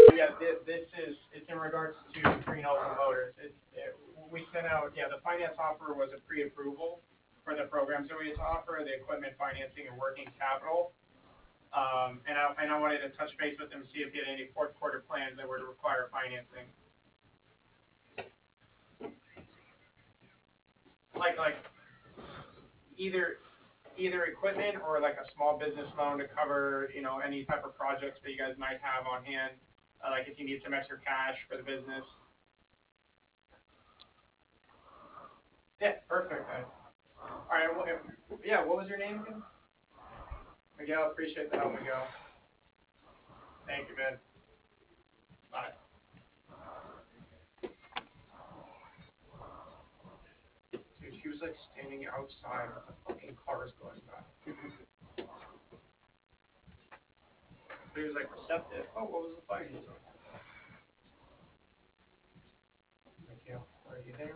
Yeah, it's in regards to Green Oval Motors. We sent out, yeah, the finance offer was a pre-approval for the programs that we had to offer, the equipment financing and working capital. And I wanted to touch base with him, see if he had any fourth quarter plans that would require financing. Like either equipment or like a small business loan to cover, any type of projects that you guys might have on hand. Like if you need some extra cash for the business. Yeah, perfect. All right. Well, yeah. What was your name again? Miguel. Appreciate the help, Miguel. Thank you, man. Bye. Dude, he was like standing outside with the fucking cars going by. But he was like receptive. Oh, what was the fight? Miguel, are you there?